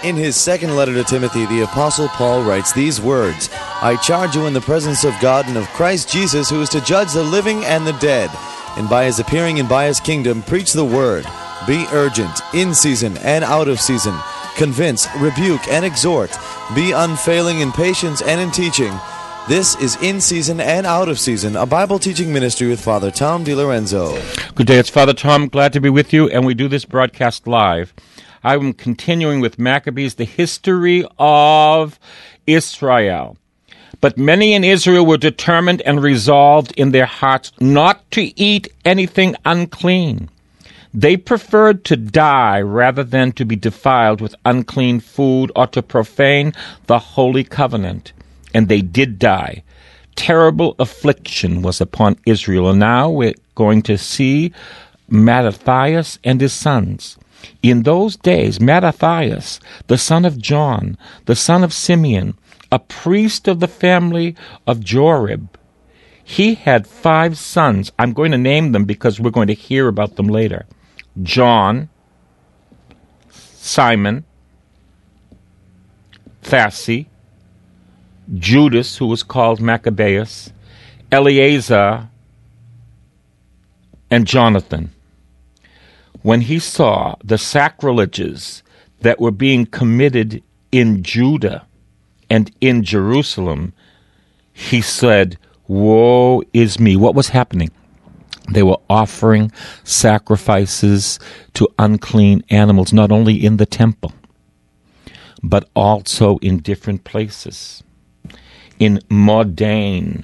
In his second letter to Timothy, the Apostle Paul writes these words, I charge you in the presence of God and of Christ Jesus, who is to judge the living and the dead, and by his appearing and by his kingdom, preach the word. Be urgent, in season and out of season. Convince, rebuke, and exhort. Be unfailing in patience and in teaching. This is In Season and Out of Season, a Bible teaching ministry with Father Tom DiLorenzo. Good day, it's Father Tom. Glad to be with you, and we do this broadcast live. I'm continuing with Maccabees, the history of Israel. But many in Israel were determined and resolved in their hearts not to eat anything unclean. They preferred to die rather than to be defiled with unclean food or to profane the holy covenant. And they did die. Terrible affliction was upon Israel. And now we're going to see Mattathias and his sons. In those days, Mattathias, the son of John, the son of Simeon, a priest of the family of Jorib, he had 5 sons. I'm going to name them because we're going to hear about them later. John, Simon, Thassi, Judas, who was called Maccabeus, Eleazar, and Jonathan. When he saw the sacrileges that were being committed in Judah and in Jerusalem, he said, Woe is me. What was happening? They were offering sacrifices to unclean animals, not only in the temple, but also in different places. In Modane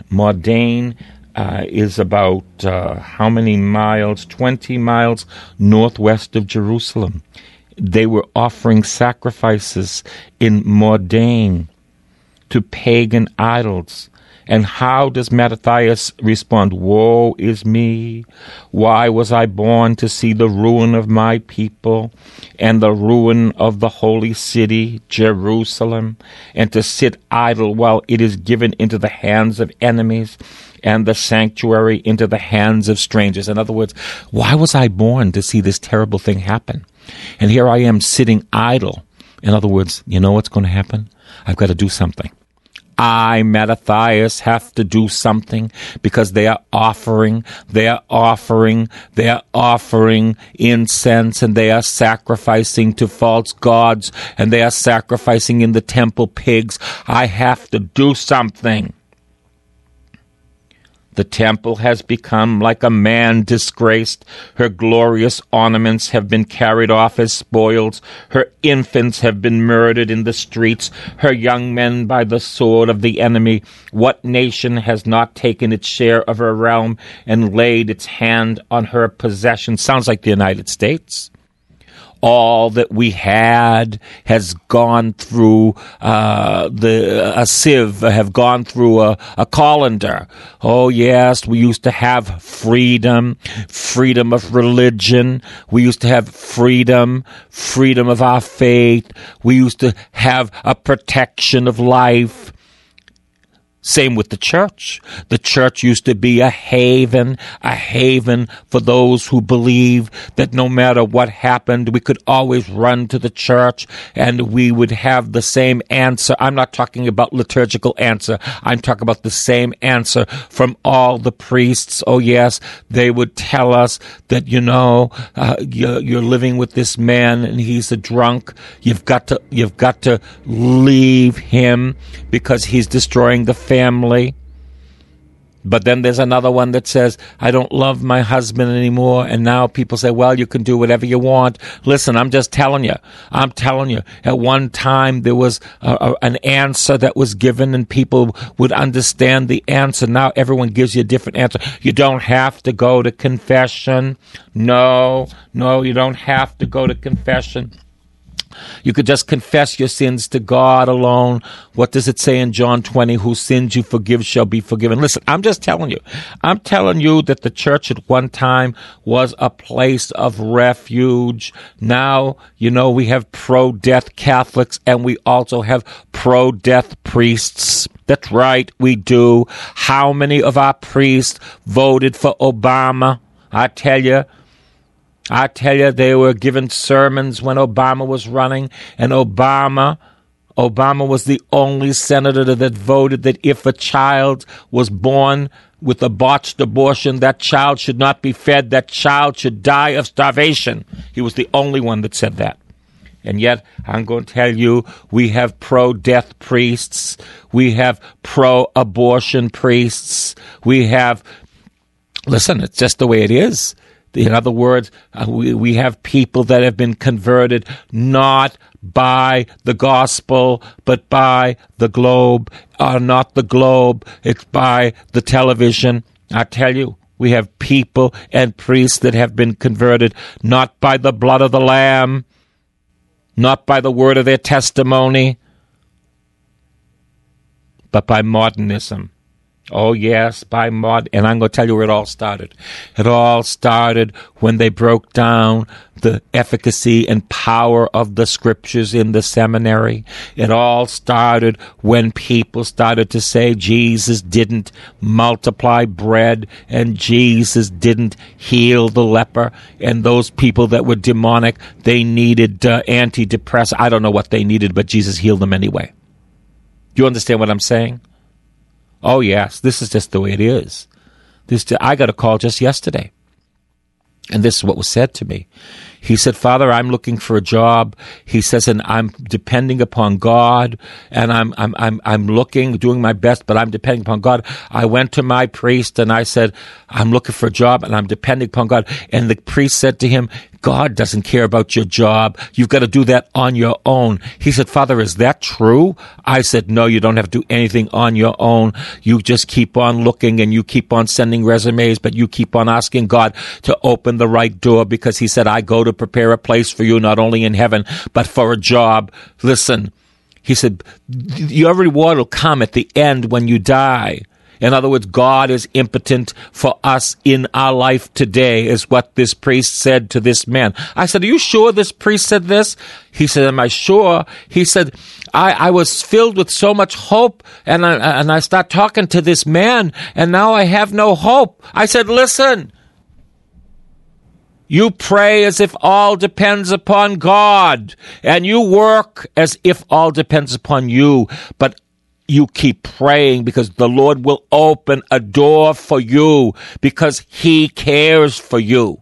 is about how many miles? 20 miles northwest of Jerusalem. They were offering sacrifices in Modane to pagan idols. And how does Mattathias respond? Woe is me! Why was I born to see the ruin of my people and the ruin of the holy city, Jerusalem, and to sit idle while it is given into the hands of enemies and the sanctuary into the hands of strangers? In other words, why was I born to see this terrible thing happen? And here I am sitting idle. In other words, you know what's going to happen? I've got to do something. I, Mattathias, have to do something because they are offering incense, and they are sacrificing to false gods, and they are sacrificing in the temple pigs. I have to do something. The temple has become like a man disgraced. Her glorious ornaments have been carried off as spoils. Her infants have been murdered in the streets. Her young men by the sword of the enemy. What nation has not taken its share of her realm and laid its hand on her possession? Sounds like the United States. All that we had has gone through a sieve, have gone through a colander. Oh, yes, we used to have freedom of religion. We used to have freedom of our faith. We used to have a protection of life. Same with the church. The church used to be a haven for those who believe that no matter what happened, we could always run to the church and we would have the same answer. I'm not talking about liturgical answer. I'm talking about the same answer from all the priests. Oh yes, they would tell us that, you're living with this man and he's a drunk. You've got to leave him because he's destroying the family. But then there's another one that says, I don't love my husband anymore. And now people say, well, you can do whatever you want. Listen, I'm just telling you. At one time, there was an answer that was given and people would understand the answer. Now everyone gives you a different answer. You don't have to go to confession. No, you don't have to go to confession. You could just confess your sins to God alone. What does it say in John 20? Whose sins you forgive shall be forgiven. Listen, I'm just telling you. I'm telling you that the church at one time was a place of refuge. Now, we have pro-death Catholics and we also have pro-death priests. That's right, we do. How many of our priests voted for Obama? I tell you, I tell you, they were giving sermons when Obama was running, and Obama was the only senator that voted that if a child was born with a botched abortion, that child should not be fed, that child should die of starvation. He was the only one that said that. And yet, I'm going to tell you, we have pro-death priests, we have pro-abortion priests, we have, listen, it's just the way it is. In other words, we have people that have been converted not by the gospel, but by the globe. Not the globe, it's by the television. I tell you, we have people and priests that have been converted not by the blood of the Lamb, not by the word of their testimony, but by modernism. Oh, yes, by mod. And I'm going to tell you where it all started. It all started when they broke down the efficacy and power of the scriptures in the seminary. It all started when people started to say Jesus didn't multiply bread and Jesus didn't heal the leper. And those people that were demonic, they needed antidepressants. I don't know what they needed, but Jesus healed them anyway. Do you understand what I'm saying? Oh, yes, this is just the way it is. I got a call just yesterday, and this is what was said to me. He said, Father, I'm looking for a job. He says, and I'm depending upon God, and I'm looking, doing my best, but I'm depending upon God. I went to my priest, and I said, I'm looking for a job, and I'm depending upon God. And the priest said to him, God doesn't care about your job. You've got to do that on your own. He said, Father, is that true? I said, no, you don't have to do anything on your own. You just keep on looking and you keep on sending resumes, but you keep on asking God to open the right door, because he said, I go to prepare a place for you, not only in heaven, but for a job. Listen, he said, your reward will come at the end when you die. In other words, God is impotent for us in our life today, is what this priest said to this man. I said, are you sure this priest said this? He said, am I sure? He said, I was filled with so much hope, and I start talking to this man, and now I have no hope. I said, listen, you pray as if all depends upon God, and you work as if all depends upon you, but you keep praying, because the Lord will open a door for you, because he cares for you.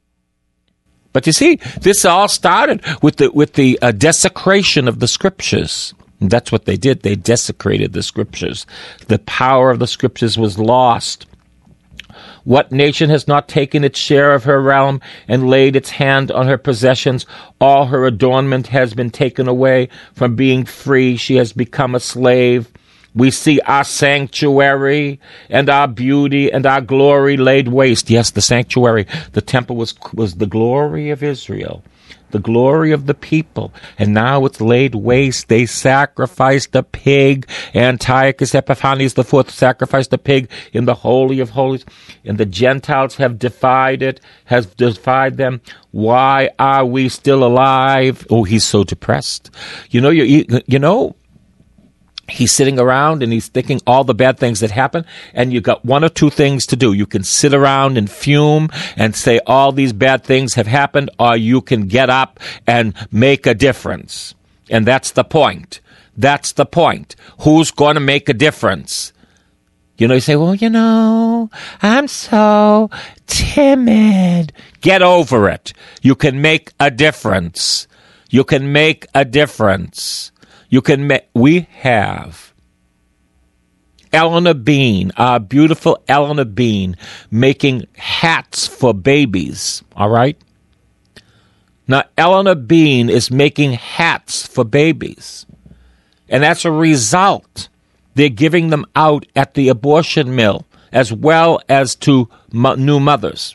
But you see, this all started with the desecration of the scriptures. And that's what they did. They desecrated the scriptures. The power of the scriptures was lost. What nation has not taken its share of her realm and laid its hand on her possessions? All her adornment has been taken away. From being free, she has become a slave. We see our sanctuary and our beauty and our glory laid waste. Yes, the sanctuary, the temple was the glory of Israel, the glory of the people. And now it's laid waste. They sacrificed a pig. Antiochus Epiphanes IV sacrificed a pig in the Holy of Holies. And the Gentiles have defied it, has defied them. Why are we still alive? Oh, he's so depressed. You know, he's sitting around and he's thinking all the bad things that happen, and you've got one or two things to do. You can sit around and fume and say all these bad things have happened, or you can get up and make a difference. And that's the point. That's the point. Who's going to make a difference? You say, well, I'm so timid. Get over it. You can make a difference. You can make a difference. We have Eleanor Bean, our beautiful Eleanor Bean, making hats for babies, all right? Now, Eleanor Bean is making hats for babies. And as a result, they're giving them out at the abortion mill, as well as to new mothers.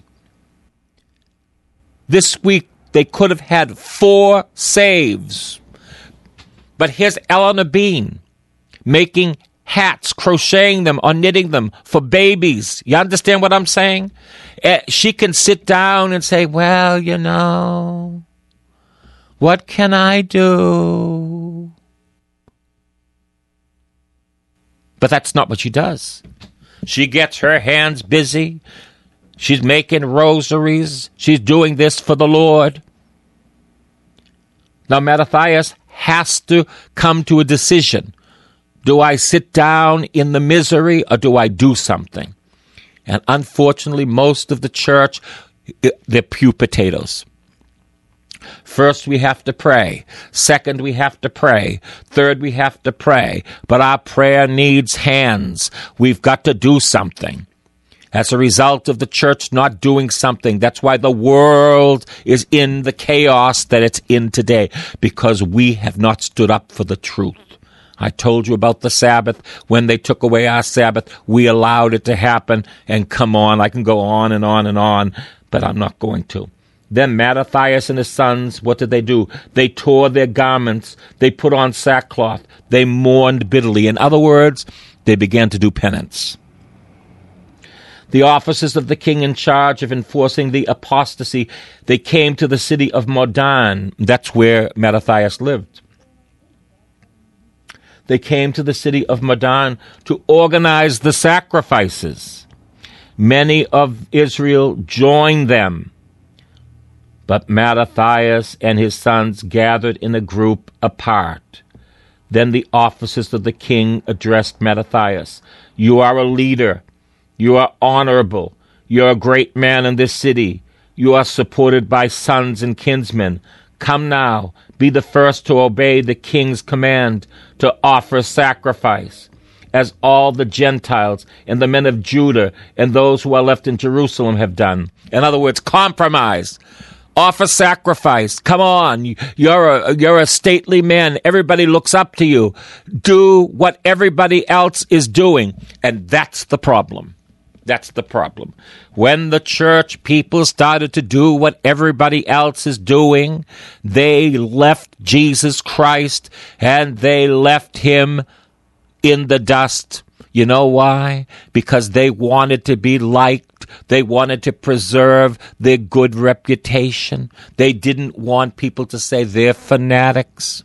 This week, they could have had 4 saves. But here's Eleanor Bean making hats, crocheting them or knitting them for babies. You understand what I'm saying? She can sit down and say, well, what can I do? But that's not what she does. She gets her hands busy She's making rosaries. She's doing this for the Lord. Now, Mattathias has to come to a decision. Do I sit down in the misery or do I do something? And unfortunately, most of the church, they're pew potatoes. First, we have to pray. Second, we have to pray. Third, we have to pray. But our prayer needs hands. We've got to do something. As a result of the church not doing something, that's why the world is in the chaos that it's in today, because we have not stood up for the truth. I told you about the Sabbath. When they took away our Sabbath, we allowed it to happen. And come on, I can go on and on and on, but I'm not going to. Then Mattathias and his sons, what did they do? They tore their garments. They put on sackcloth. They mourned bitterly. In other words, they began to do penance. The officers of the king in charge of enforcing the apostasy, they came to the city of Modin. That's where Mattathias lived. They came to the city of Modin to organize the sacrifices. Many of Israel joined them. But Mattathias and his sons gathered in a group apart. Then the officers of the king addressed Mattathias. You are a leader. You are honorable. You are a great man in this city. You are supported by sons and kinsmen. Come now, be the first to obey the king's command to offer sacrifice, as all the Gentiles and the men of Judah and those who are left in Jerusalem have done. In other words, compromise. Offer sacrifice. Come on. You're a stately man. Everybody looks up to you. Do what everybody else is doing. And that's the problem. That's the problem. When the church people started to do what everybody else is doing, they left Jesus Christ and they left him in the dust. You know why? Because they wanted to be liked. They wanted to preserve their good reputation. They didn't want people to say they're fanatics.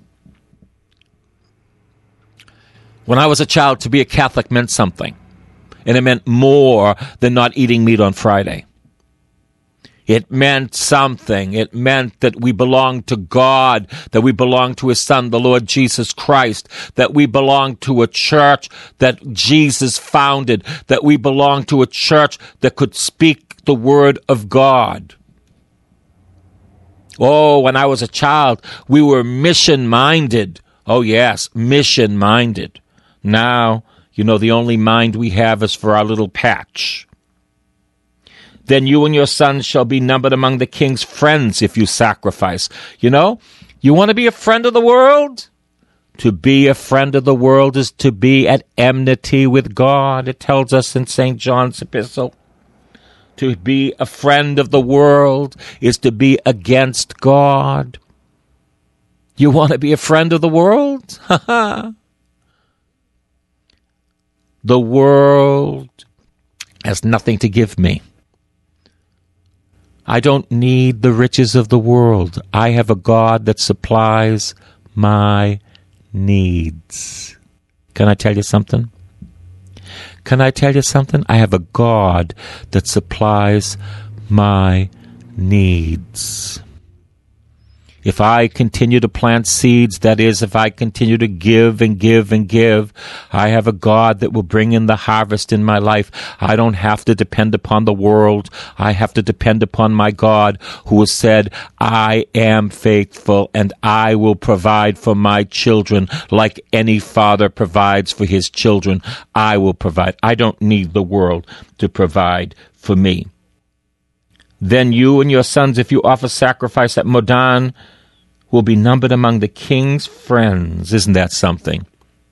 When I was a child, to be a Catholic meant something. And it meant more than not eating meat on Friday. It meant something. It meant that we belonged to God, that we belonged to his Son, the Lord Jesus Christ, that we belonged to a church that Jesus founded, that we belonged to a church that could speak the word of God. Oh, when I was a child, we were mission-minded. Oh, yes, mission-minded. Now, the only mind we have is for our little patch. Then you and your sons shall be numbered among the king's friends if you sacrifice. You want to be a friend of the world? To be a friend of the world is to be at enmity with God. It tells us in St. John's epistle. To be a friend of the world is to be against God. You want to be a friend of the world? The world has nothing to give me. I don't need the riches of the world. I have a God that supplies my needs. Can I tell you something? I have a God that supplies my needs. If I continue to plant seeds, that is, if I continue to give and give and give, I have a God that will bring in the harvest in my life. I don't have to depend upon the world. I have to depend upon my God, who has said, I am faithful and I will provide for my children like any father provides for his children. I will provide. I don't need the world to provide for me. Then you and your sons, if you offer sacrifice at Modin, will be numbered among the king's friends. Isn't that something?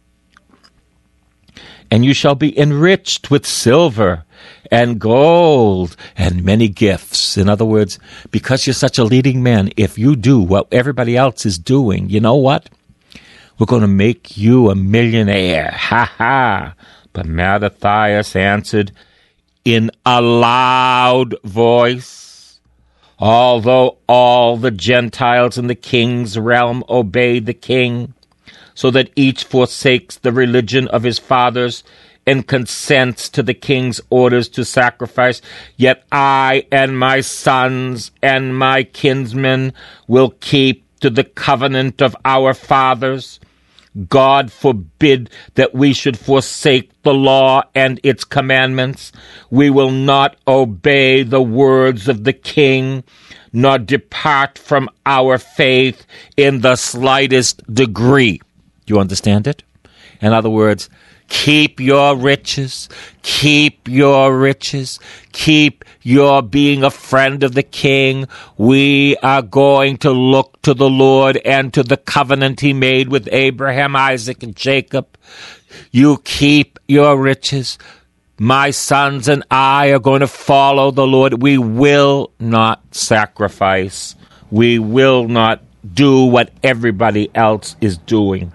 And you shall be enriched with silver and gold and many gifts. In other words, because you're such a leading man, if you do what everybody else is doing, you know what? We're going to make you a millionaire. Ha ha. But Mattathias answered in a loud voice, although all the Gentiles in the king's realm obey the king, so that each forsakes the religion of his fathers, and consents to the king's orders to sacrifice, yet I and my sons and my kinsmen will keep to the covenant of our fathers. God forbid that we should forsake the law and its commandments. We will not obey the words of the king, nor depart from our faith in the slightest degree. Do you understand it? In other words, keep your riches, keep your riches, keep your being a friend of the king. We are going to look to the Lord and to the covenant he made with Abraham, Isaac, and Jacob. You keep your riches. My sons and I are going to follow the Lord. We will not sacrifice. We will not do what everybody else is doing.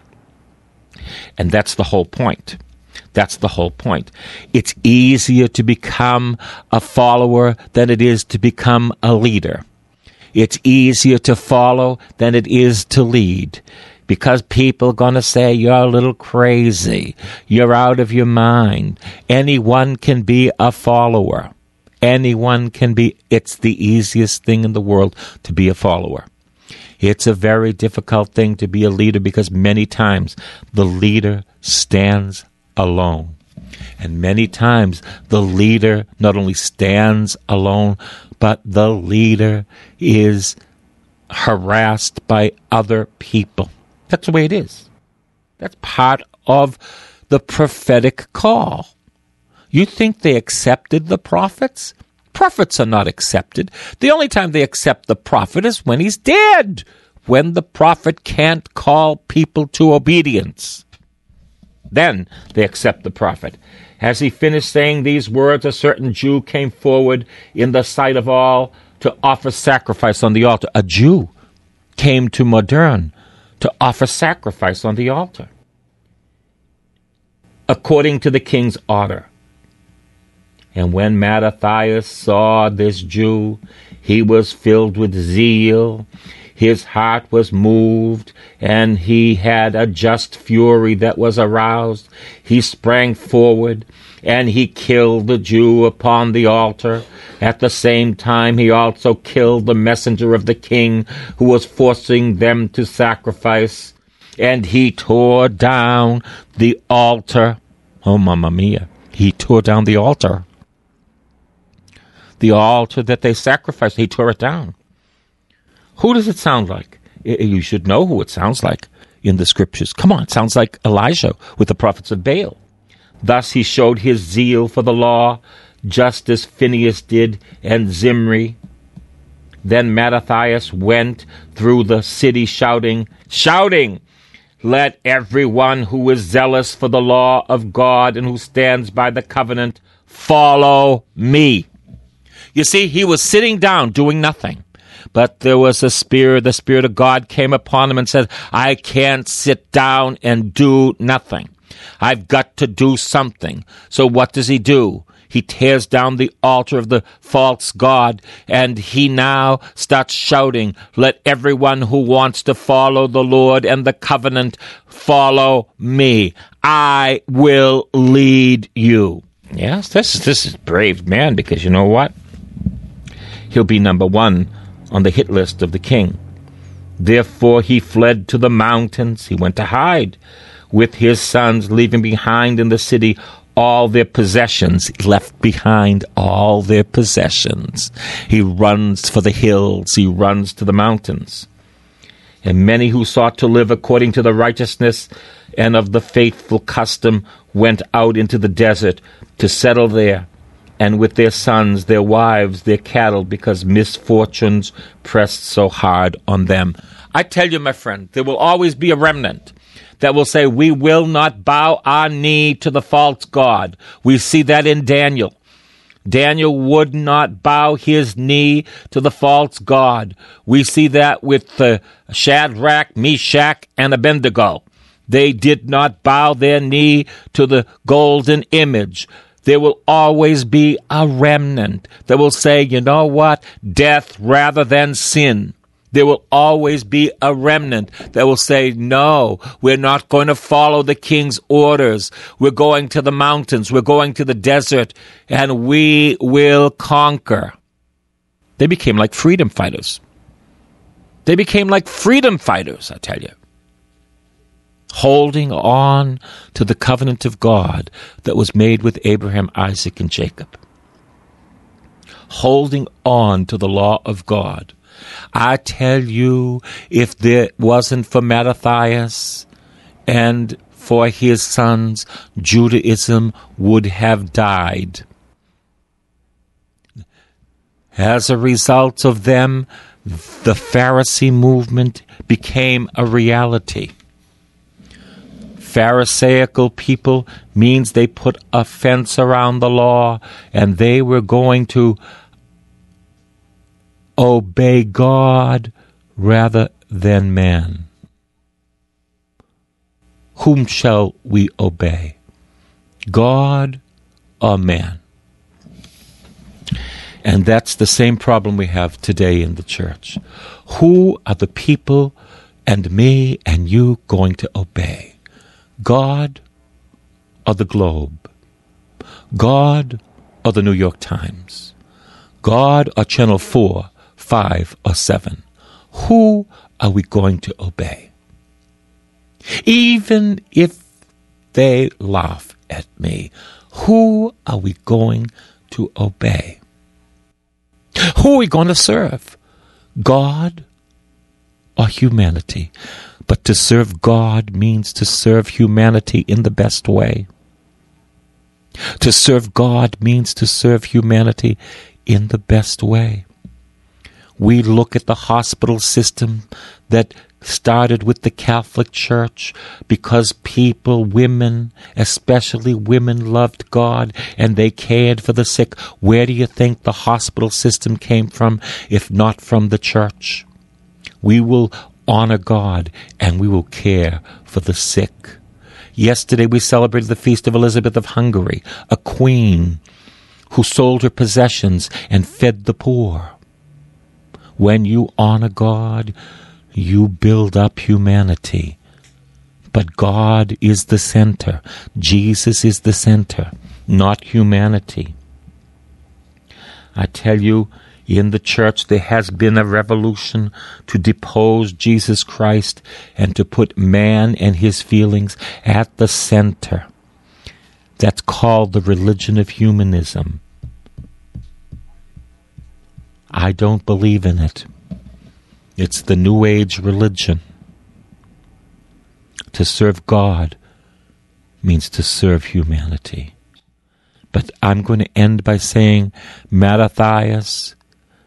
And that's the whole point. That's the whole point. It's easier to become a follower than it is to become a leader. It's easier to follow than it is to lead. Because people are going to say, you're a little crazy. You're out of your mind. Anyone can be a follower. Anyone can be. It's the easiest thing in the world to be a follower. It's a very difficult thing to be a leader because many times the leader stands alone. And many times the leader not only stands alone, but the leader is harassed by other people. That's the way it is. That's part of the prophetic call. You think they accepted the prophets? Prophets are not accepted. The only time they accept the prophet is when he's dead, when the prophet can't call people to obedience. Then they accept the prophet. As he finished saying these words, a certain Jew came forward in the sight of all to offer sacrifice on the altar. A Jew came to Modern to offer sacrifice on the altar, according to the king's order. And when Mattathias saw this Jew, he was filled with zeal. His heart was moved, and he had a just fury that was aroused. He sprang forward, and he killed the Jew upon the altar. At the same time, he also killed the messenger of the king who was forcing them to sacrifice. And he tore down the altar. Oh, mamma mia. He tore down the altar. The altar that they sacrificed, he tore it down. Who does it sound like? You should know who it sounds like in the scriptures. Come on, it sounds like Elijah with the prophets of Baal. Thus he showed his zeal for the law, just as Phinehas did and Zimri. Then Mattathias went through the city shouting, "Let everyone who is zealous for the law of God and who stands by the covenant follow me." You see, he was sitting down doing nothing. But there was the Spirit of God came upon him and said, I can't sit down and do nothing. I've got to do something. So what does he do? He tears down the altar of the false god, and he now starts shouting, let everyone who wants to follow the Lord and the covenant follow me. I will lead you. Yes, this is a brave man, because you know what? He'll be number one on the hit list of the king. Therefore he fled to the mountains. He went to hide with his sons, leaving behind in the city all their possessions. He left behind all their possessions. He runs for the hills. He runs to the mountains. And many who sought to live according to the righteousness and of the faithful custom went out into the desert to settle there, and with their sons, their wives, their cattle, because misfortunes pressed so hard on them. I tell you, my friend, there will always be a remnant that will say, we will not bow our knee to the false god. We see that in Daniel. Daniel would not bow his knee to the false god. We see that with Shadrach, Meshach, and Abednego. They did not bow their knee to the golden image. There will always be a remnant that will say, you know what? Death rather than sin. There will always be a remnant that will say, no, we're not going to follow the king's orders. We're going to the mountains. We're going to the desert, and we will conquer. They became like freedom fighters. They became like freedom fighters, I tell you. Holding on to the covenant of God that was made with Abraham, Isaac, and Jacob. Holding on to the law of God. I tell you, if there wasn't for Mattathias and for his sons, Judaism would have died. As a result of them, the Pharisee movement became a reality. Pharisaical people means they put a fence around the law, and they were going to obey God rather than man. Whom shall we obey? God or man? And that's the same problem we have today in the church. Who are the people and me and you going to obey? God or the Globe? God or the New York Times? God or Channel 4, 5, or 7? Who are we going to obey? Even if they laugh at me, who are we going to obey? Who are we going to serve? God or humanity? But to serve God means to serve humanity in the best way. To serve God means to serve humanity in the best way. We look at the hospital system that started with the Catholic Church because people, women, especially women, loved God and they cared for the sick. Where do you think the hospital system came from, if not from the church? We will honor God and we will care for the sick. Yesterday we celebrated the feast of Elizabeth of Hungary, a queen who sold her possessions and fed the poor. When you honor God, you build up humanity. But God is the center. Jesus is the center, not humanity. I tell you, in the church there has been a revolution to depose Jesus Christ and to put man and his feelings at the center. That's called the religion of humanism. I don't believe in it. It's the New Age religion. To serve God means to serve humanity. But I'm going to end by saying Mattathias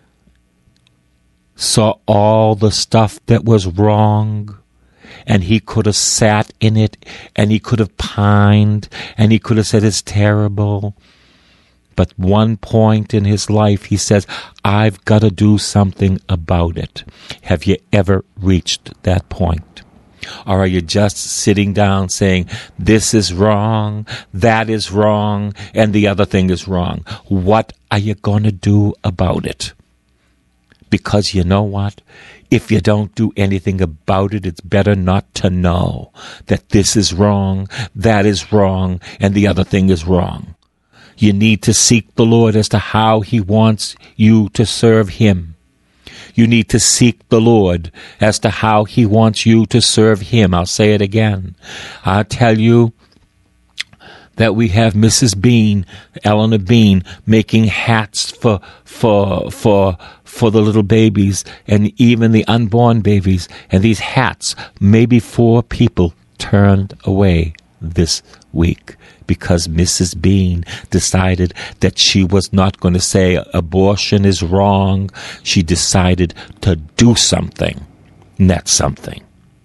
saw all the stuff that was wrong, and he could have sat in it, and he could have pined, and he could have said it's terrible. But one point in his life, he says, I've got to do something about it. Have you ever reached that point? Or are you just sitting down saying, this is wrong, that is wrong, and the other thing is wrong? What are you going to do about it? Because you know what? If you don't do anything about it, it's better not to know that this is wrong, that is wrong, and the other thing is wrong. You need to seek the Lord as to how He wants you to serve Him. You need to seek the Lord as to how He wants you to serve Him. I'll say it again. I'll tell you that we have Mrs. Bean, Eleanor Bean, making hats for the little babies and even the unborn babies. And these hats, maybe 4 people turned away this week because Mrs. Bean decided that she was not going to say abortion is wrong. She decided to do something, and that's something.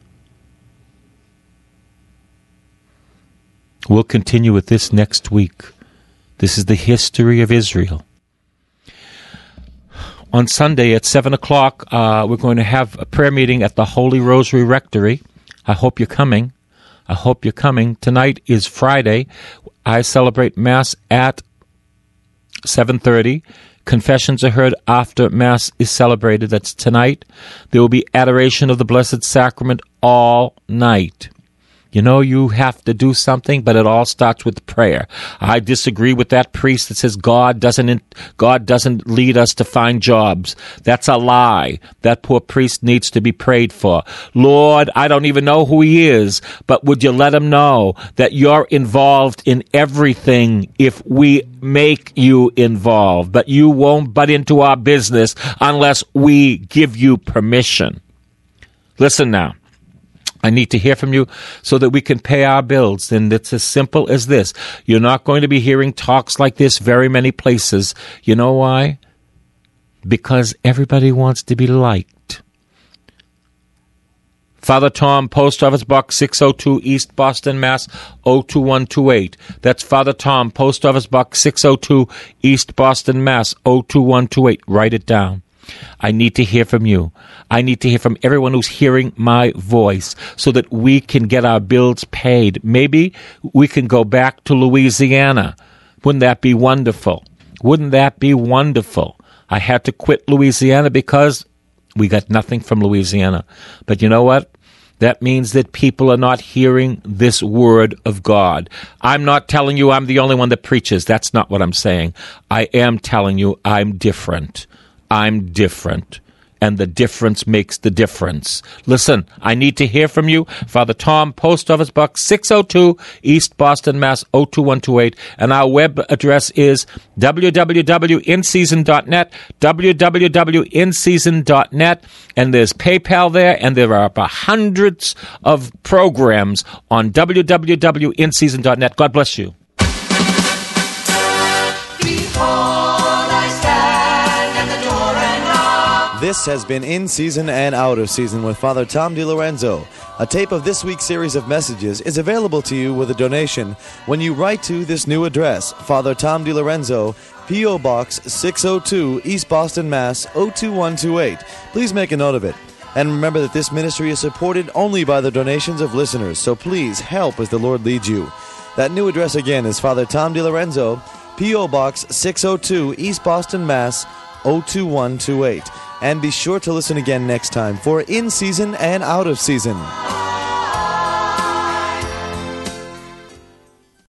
We'll continue with this next week. This is the history of Israel. On Sunday at 7 o'clock, we're going to have a prayer meeting at the Holy Rosary Rectory. I hope you're coming. I hope you're coming. Tonight is Friday. I celebrate Mass at 7:30. Confessions are heard after Mass is celebrated. That's tonight. There will be adoration of the Blessed Sacrament all night. You know, you have to do something, but it all starts with prayer. I disagree with that priest that says God doesn't lead us to find jobs. That's a lie. That poor priest needs to be prayed for. Lord, I don't even know who he is, but would you let him know that you're involved in everything if we make you involved, but you won't butt into our business unless we give you permission. Listen now. I need to hear from you so that we can pay our bills. And it's as simple as this. You're not going to be hearing talks like this very many places. You know why? Because everybody wants to be liked. Father Tom, Post Office Box 602, East Boston, Mass. 02128. That's Father Tom, Post Office Box 602, East Boston, Mass. 02128. Write it down. I need to hear from you. I need to hear from everyone who's hearing my voice so that we can get our bills paid. Maybe we can go back to Louisiana. Wouldn't that be wonderful? Wouldn't that be wonderful? I had to quit Louisiana because we got nothing from Louisiana. But you know what? That means that people are not hearing this word of God. I'm not telling you I'm the only one that preaches. That's not what I'm saying. I am telling you I'm different. I'm different, and the difference makes the difference. Listen, I need to hear from you. Father Tom, Post Office Box 602, East Boston, Mass. 02128, and our web address is www.inseason.net, www.inseason.net, and there's PayPal there, and there are hundreds of programs on www.inseason.net. God bless you. This has been In Season and Out of Season with Father Tom DiLorenzo. A tape of this week's series of messages is available to you with a donation when you write to this new address, Father Tom DiLorenzo, P.O. Box 602, East Boston, Mass. 02128. Please make a note of it. And remember that this ministry is supported only by the donations of listeners, so please help as the Lord leads you. That new address again is Father Tom DiLorenzo, P.O. Box 602, East Boston, Mass. 02128. And be sure to listen again next time for In Season and Out of Season.